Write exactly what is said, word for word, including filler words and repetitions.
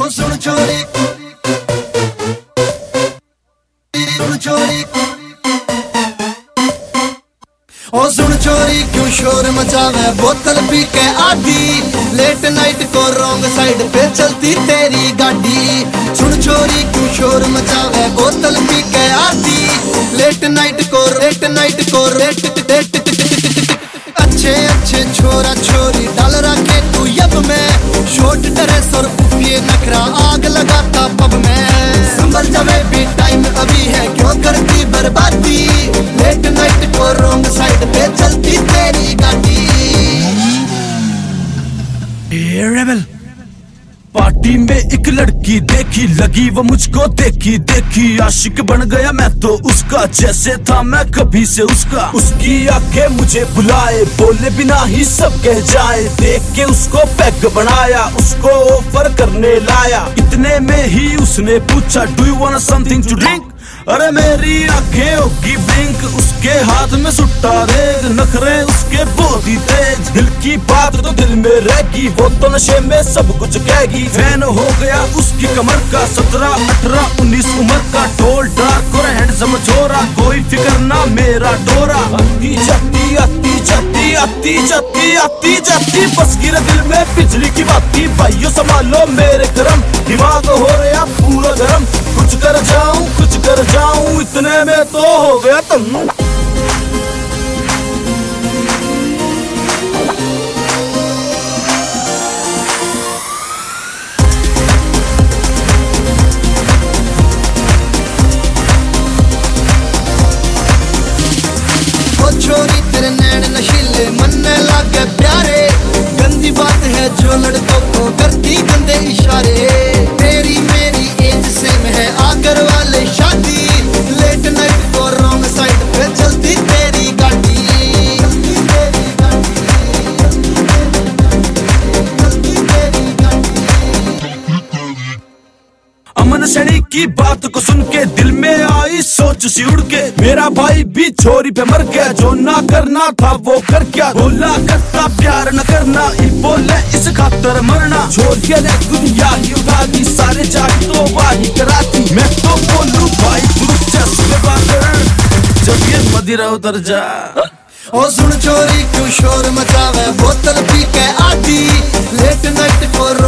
सुन छोरी सुन छोरी ओ सुन छोरी क्यों शोर मचावे बोतल पी के आधी लेट नाइट को रॉन्ग साइड पे चलती तेरी गाड़ी। सुन छोरी क्यों शोर मचावे बोतल पी के आधी लेट नाइट को लेट नाइट को रेट रेट अच्छे अच्छे छोरा छोरी डाल रखे तू यब में शॉर्ट ड्रेस और ये नखरा आग लगाता पब में। संभल जावे भी टाइम अभी है क्यों करती बर्बादी लेट नाइट को रॉन्ग साइड पे चलती तेरी गाड़ी। रेबल पार्टी में एक लड़की देखी लगी वो मुझको देखी देखी आशिक बन गया मैं तो उसका जैसे था मैं कभी से उसका। उसकी आंखें मुझे बुलाए बोले बिना ही सब कह जाए देख के उसको पैग बनाया उसको ऑफर करने लाया। इतने में ही उसने पूछा do you want something to drink. अरे मेरी आंखें होगी ब्लिंक उसके हाथ में सुट्टा रेग नखरे उसके बहुत ही तेज दिल की बात तो दिल में रहेगी वो तो नशे में सब कुछ कहेगी। फैन हो गया उसकी कमर का सत्रह अठारह उन्नीस उम्र का ढोल डार्क और हैंडसम छोरा कोई फिक्र ना मेरा डोरा। आती जाती आती जाती आती जाती आती जाती बस गिरा दिल में बिजली की बाती भाइयों संभालो मेरे गरम दिमाग हो रहा पूरा गरम कुछ कर जाऊं कुछ कर जाऊं इतने में तो हो गया तुम। ओ छोरी तेरे नैन नशीले मनने लागे प्यारे गंदी बात है जो लड़कों को करती गंदे इशारे। तेरी मेरी एज सेम है आगर वाले शादी लेट नाइट को रॉन्ग साइड पे चलती तेरी गाड़ी। अमन सैनी की बात को सुन के दिल में आई सोच सी उड़ के मेरा भाई भी छोरी पे मर गया जो ना करना था वो कर क्या बोला करता प्यार न करना ही बोले इस खातर मरना छोरिया ने दुनिया ही उड़ा दी सारे जाग तो वाही कराती। मैं तो बोलूं भाई जब ये मदिरा उतर जा। ओ सुन छोरी क्यों शोर मचावे बोतल पी के आधी लेट नाइट को